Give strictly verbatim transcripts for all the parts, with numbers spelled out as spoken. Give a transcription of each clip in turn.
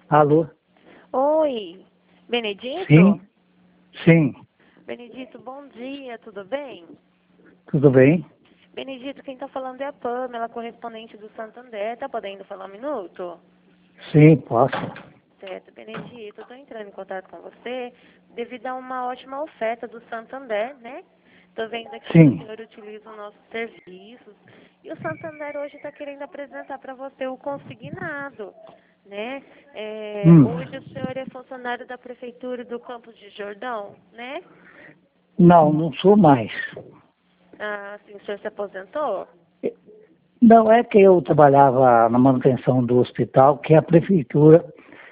Alô? Oi, Benedito? Sim, sim, Benedito, bom dia, tudo bem? tudo bem? Benedito, quem está falando é a Pamela, correspondente do Santander. Tá podendo falar um minuto? Sim, posso. Certo, Benedito, eu estou entrando em contato com você devido a uma ótima oferta do Santander, né? Estou vendo aqui que o Sim. senhor utiliza os nossos serviços e o Santander hoje está querendo apresentar para você o consignado, né? É, Hum. hoje o senhor é funcionário da Prefeitura do Campos de Jordão, né? Não, não sou mais. Ah, sim, o senhor se aposentou? Não, é que eu trabalhava na manutenção do hospital que a prefeitura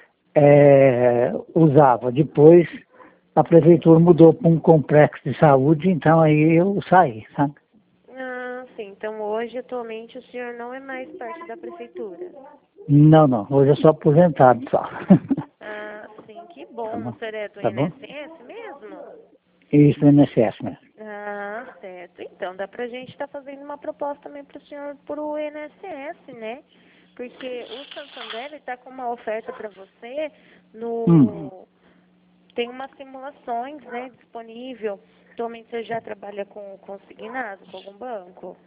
eh, usava. Depois a prefeitura mudou para um complexo de saúde, então aí eu saí, sabe? Ah, sim, então hoje, atualmente, o senhor não é mais parte da Prefeitura. Não, não, hoje eu sou aposentado só. Ah, sim, que Tá bom. bom? O senhor é do Tá bom? I N S S mesmo? Isso no I N S S mesmo. Ah, certo. Então, dá pra gente estar fazendo uma proposta também pro senhor pro I N S S, né? Porque o Santander está com uma oferta para você Hum. no... Tem umas simulações, né, disponível. Atualmente você já trabalha com consignado, com algum banco?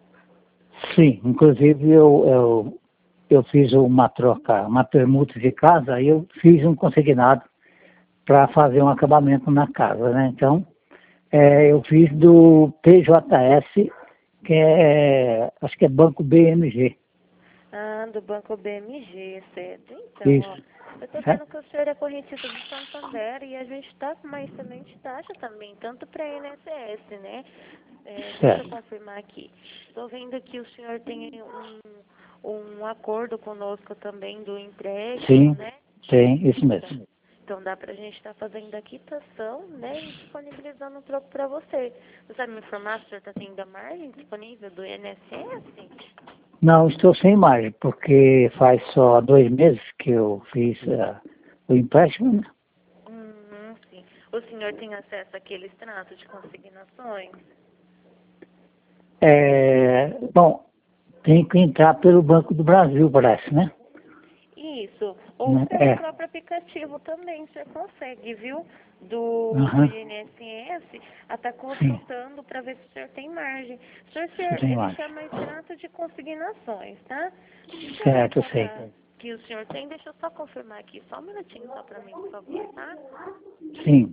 Sim, inclusive eu, eu, eu fiz uma troca, uma permuta de casa, aí eu fiz um consignado para fazer um acabamento na casa, né? Então, é, eu fiz do P J S, que é, acho que é Banco B M G. Ah, do Banco B M G, certo. Então, ó, Isso. eu tô vendo Certo? que o senhor é correntista do Santander e a gente está com uma excelente taxa também, tanto para I N S S, né? É, deixa eu Certo. confirmar aqui. Estou vendo que o senhor tem um, um acordo conosco também do empréstimo, Sim, né? tem, isso Então, mesmo. então dá para a gente estar fazendo a quitação, né, e disponibilizando um troco para você. Você sabe me informar se o senhor está tendo a margem disponível do I N S S? Não, estou sem margem, porque faz só dois meses que eu fiz ah, o empréstimo, né? Hum, sim. O senhor tem acesso àquele extrato de consignações? É, bom, tem que entrar pelo Banco do Brasil, parece, né? Isso. Ou Né? pelo É. próprio aplicativo também, você consegue, viu? Do, do Aham. I N S S, a estar Sim, consultando para ver se o senhor tem margem. O senhor, eu senhor, tenho ele margem. chama extrato de consignações, tá? Se eu Certo, eu sei. encontrar que o senhor tem, deixa eu só confirmar aqui. Só um minutinho só para mim, por favor, tá? Sim.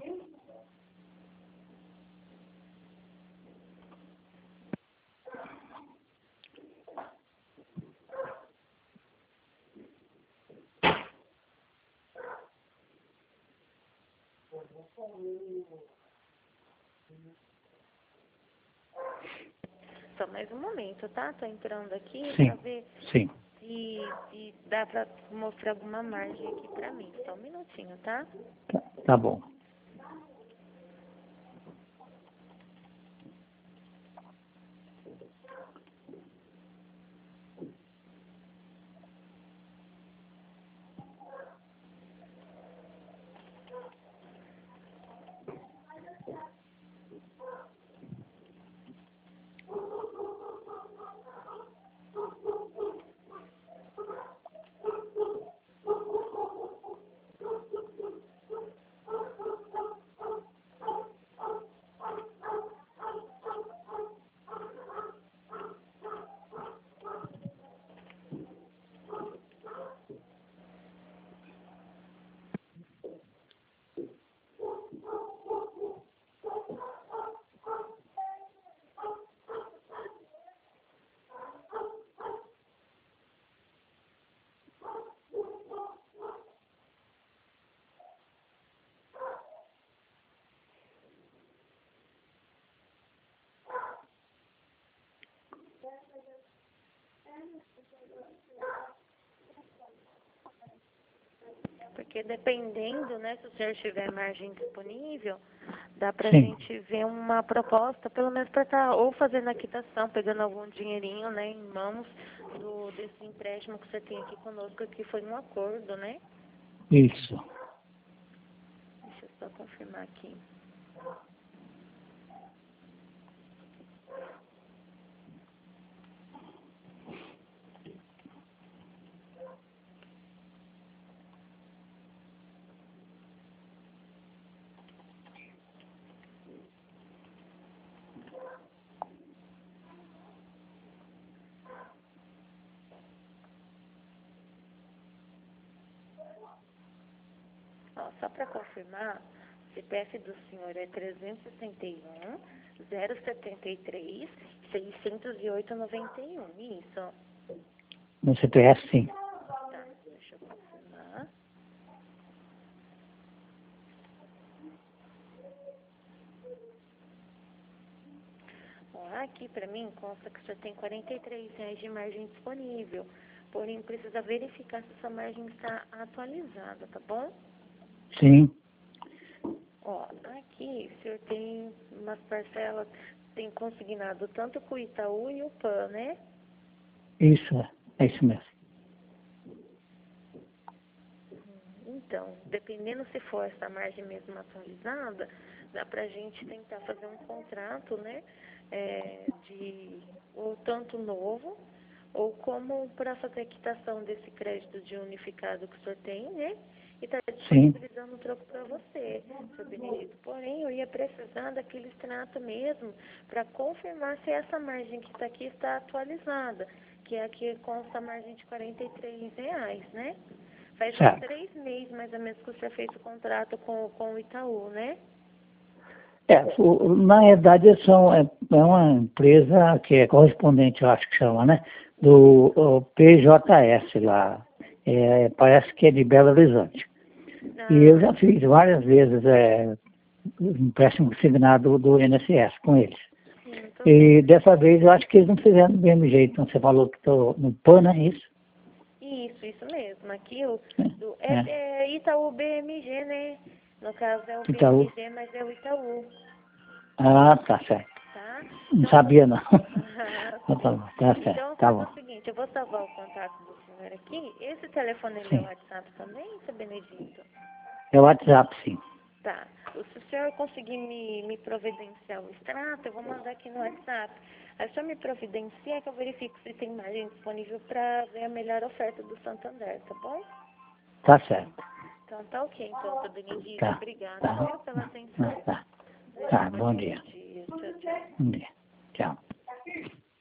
Só mais um momento, tá? Tô entrando aqui para Sim, ver sim. se, se dá para mostrar alguma margem aqui para mim. Só um minutinho, tá? Tá, tá bom. Porque dependendo, né, se o senhor tiver margem disponível, dá pra Sim. gente ver uma proposta, pelo menos para estar ou fazendo a quitação, pegando algum dinheirinho, né, em mãos do, desse empréstimo que você tem aqui conosco, que foi um acordo, né? Isso. Deixa eu só confirmar aqui. Ó, só para confirmar, o C P F do senhor é trezentos e sessenta e um, zero setenta e três, seiscentos e oito, noventa e um, isso? No C P F, sim. Tá, deixa eu confirmar. Ó, aqui para mim consta que o senhor tem quarenta e três reais de margem disponível, porém precisa verificar se essa margem está atualizada, tá bom? Sim. Ó, aqui o senhor tem umas parcelas, tem consignado tanto com o Itaú e o PAN, né? Isso, é. É isso mesmo. Então, dependendo se for essa margem mesmo atualizada, dá pra gente tentar fazer um contrato, né? É, de ou tanto novo, ou como para fazer a quitação desse crédito de unificado que o senhor tem, né? E tá disponibilizando um troco para você, seu Benedito. Porém, eu ia precisar daquele extrato mesmo para confirmar se essa margem que está aqui está atualizada, que é aqui consta a margem de quarenta e três reais, né? Faz uns Certo. três meses, mais ou menos, que você fez o contrato com, com o Itaú, né? É, o- na verdade, são, é, é uma empresa que é correspondente, eu acho que chama, né? Do o P J S lá. É, parece que é de Belo Horizonte. Ah, E eu já fiz várias vezes é, empréstimo consignado do I N S S com eles. sim, tô E vendo. dessa vez eu acho que eles não fizeram do mesmo jeito. Então você falou que estou no PAN, é isso? Isso, isso mesmo. Aqui o do, É, é, é. é Itaú B M G, né? No caso é o Itaú. B M G, mas é o Itaú, Ah, tá certo. tá? Não Então, eu vou... sabia não. Ah, Então tá sim. bom, tá certo, Então, eu vou tá fazer bom. o seguinte, eu vou salvar o contato do senhor aqui. Esse telefone, ele é o Sim. WhatsApp também, seu Benedito? É o WhatsApp, sim. Tá. Se o senhor conseguir me, me providenciar o extrato, eu vou mandar aqui no WhatsApp. Aí o senhor me providencia que eu verifico se tem margem disponível para ver a melhor oferta do Santander, tá bom? Tá certo. Então tá ok, então, seu Benedito. Tá. Obrigada, Tá. viu, pela Tá. atenção. Tá. Desejo Tá. um Bom ótimo dia. dia. Tchau, tchau. Bom dia. Tchau.